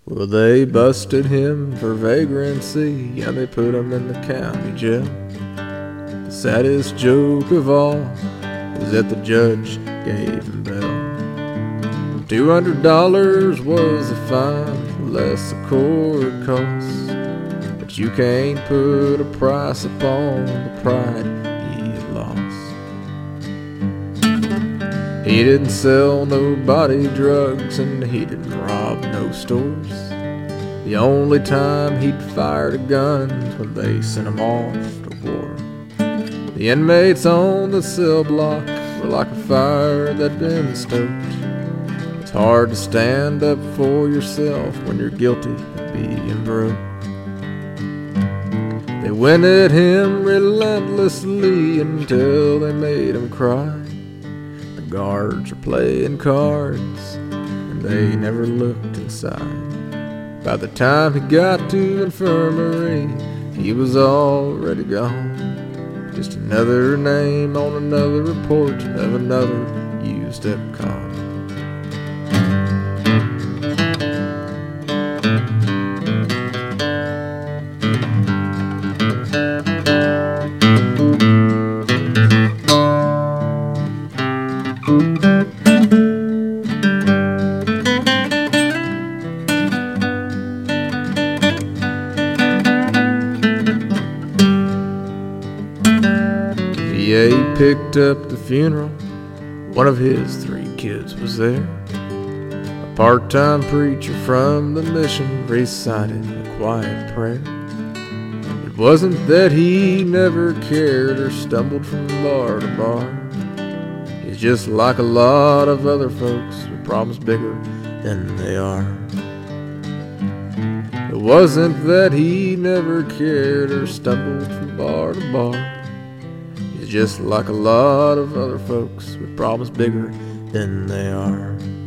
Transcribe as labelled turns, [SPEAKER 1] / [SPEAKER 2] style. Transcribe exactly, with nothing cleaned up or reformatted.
[SPEAKER 1] Well, they busted him for vagrancy, yeah, they put him in the county jail. The saddest joke of all was that the judge gave him bail. Two hundred dollars was the fine, less the court costs, but you can't put a price upon the pride he had lost. He didn't sell nobody drugs, and he didn't rob no stores. The only time he'd fired a gun was when they sent him off to war. The inmates on the cell block were like a fire that'd been stoked. It's hard to stand up for yourself when you're guilty of being broke. They went at him relentlessly until they made him cry. The guards were playing cards, and they never looked inside. By the time he got to infirmary, he was already gone. Just another name on another report of another used-up con. V A picked up the funeral. One of his three kids was there. A part-time preacher from the mission recited a quiet prayer. It wasn't that he never cared or stumbled from bar to bar. He's just like a lot of other folks with problems bigger than they are. It wasn't that he never cared or stumbled from bar to bar. He's just like a lot of other folks with problems bigger than they are.